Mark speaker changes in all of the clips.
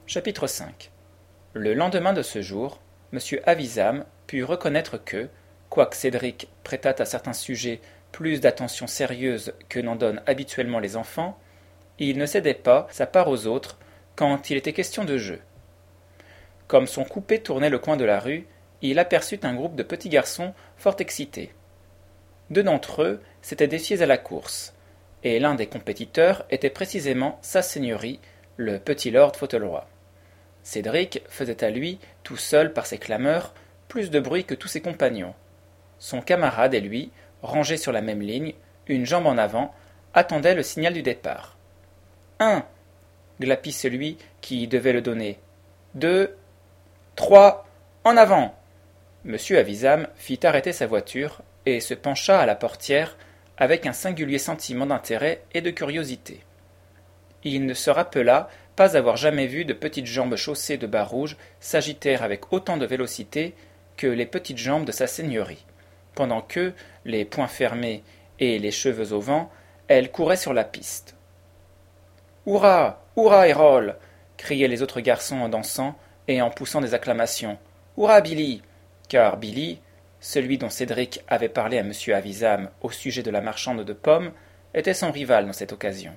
Speaker 1: Chapitre 5. Le lendemain de ce jour, M. Avizam put reconnaître que, quoique Cédric prêtât à certains sujets plus d'attention sérieuse que n'en donnent habituellement les enfants, il ne cédait pas sa part aux autres quand il était question de jeu. Comme son coupé tournait le coin de la rue, il aperçut un groupe de petits garçons fort excités. Deux d'entre eux s'étaient défiés à la course, et l'un des compétiteurs était précisément sa seigneurie, le petit lord Fauntleroy. Cédric faisait à lui, tout seul par ses clameurs, plus de bruit que tous ses compagnons. Son camarade et lui, rangés sur la même ligne, une jambe en avant, attendaient le signal du départ. « 1 » glapit celui qui devait le donner. « 2 »« 3 En avant !» Monsieur Avizam fit arrêter sa voiture et se pencha à la portière avec un singulier sentiment d'intérêt et de curiosité. Il ne se rappela pas avoir jamais vu de petites jambes chaussées de bas rouges s'agiter avec autant de vélocité que les petites jambes de sa seigneurie, pendant que, les poings fermés et les cheveux au vent, elle courait sur la piste. « Hurrah! Hurrah, Errol !» criaient les autres garçons en dansant et en poussant des acclamations. « Hurrah, Billy !» Car Billy, celui dont Cédric avait parlé à M. Avizam au sujet de la marchande de pommes, était son rival dans cette occasion.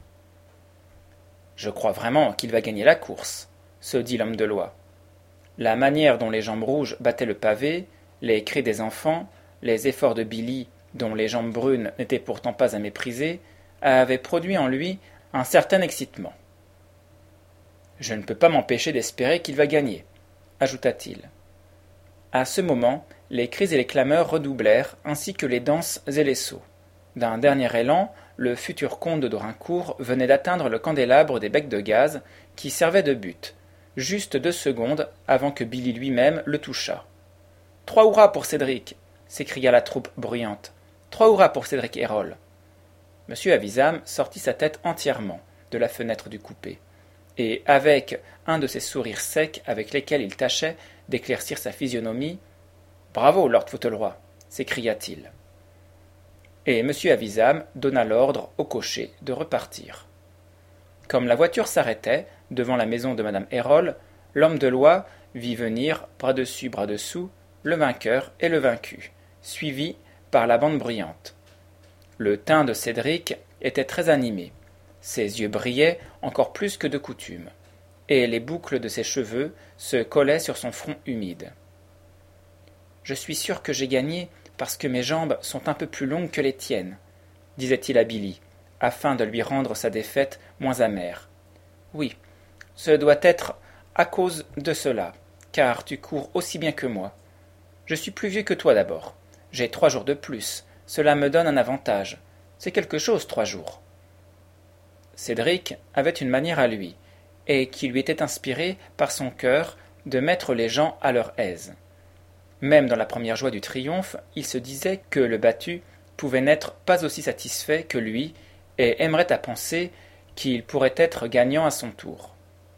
Speaker 1: « Je crois vraiment qu'il va gagner la course, » se dit l'homme de loi. La manière dont les jambes rouges battaient le pavé, les cris des enfants, les efforts de Billy, dont les jambes brunes n'étaient pourtant pas à mépriser, avaient produit en lui un certain excitement. « Je ne peux pas m'empêcher d'espérer qu'il va gagner, » ajouta-t-il. À ce moment, les cris et les clameurs redoublèrent, ainsi que les danses et les sauts. D'un dernier élan, le futur comte de Dorincourt venait d'atteindre le candélabre des becs de gaz qui servait de but, juste 2 secondes avant que Billy lui-même le touchât. « 3 hurrahs pour Cédric !» s'écria la troupe bruyante. « 3 hurrahs pour Cédric Errol !» M. Avizam sortit sa tête entièrement de la fenêtre du coupé, et avec un de ces sourires secs avec lesquels il tâchait d'éclaircir sa physionomie, « Bravo, Lord Fauntleroy !» s'écria-t-il. Et M. Avizam donna l'ordre au cocher de repartir. Comme la voiture s'arrêtait devant la maison de Mme Errol, l'homme de loi vit venir, bras dessus, bras dessous, le vainqueur et le vaincu, suivi par la bande bruyante. Le teint de Cédric était très animé, ses yeux brillaient encore plus que de coutume, et les boucles de ses cheveux se collaient sur son front humide. « Je suis sûr que j'ai gagné parce que mes jambes sont un peu plus longues que les tiennes, » disait-il à Billy, afin de lui rendre sa défaite moins amère. « Oui, ce doit être à cause de cela, car tu cours aussi bien que moi. Je suis plus vieux que toi d'abord. J'ai 3 jours de plus. Cela me donne un avantage. C'est quelque chose, 3 jours. » Cédric avait une manière à lui, et qui lui était inspirée par son cœur de mettre les gens à leur aise. Même dans la première joie du triomphe, il se disait que le battu pouvait n'être pas aussi satisfait que lui, et aimerait à penser qu'il pourrait être gagnant à son tour.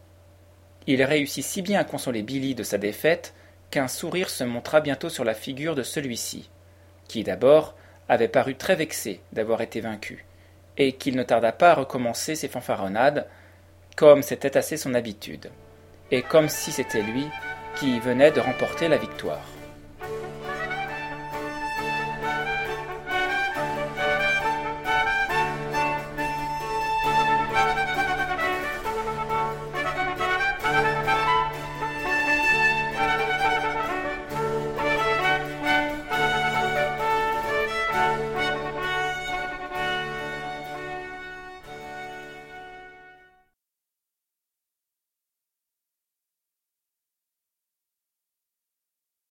Speaker 1: Il réussit si bien à consoler Billy de sa défaite qu'un sourire se montra bientôt sur la figure de celui-ci, qui d'abord avait paru très vexé d'avoir été vaincu, et qu'il ne tarda pas à recommencer ses fanfaronnades, comme c'était assez son habitude, et comme si c'était lui qui venait de remporter la victoire.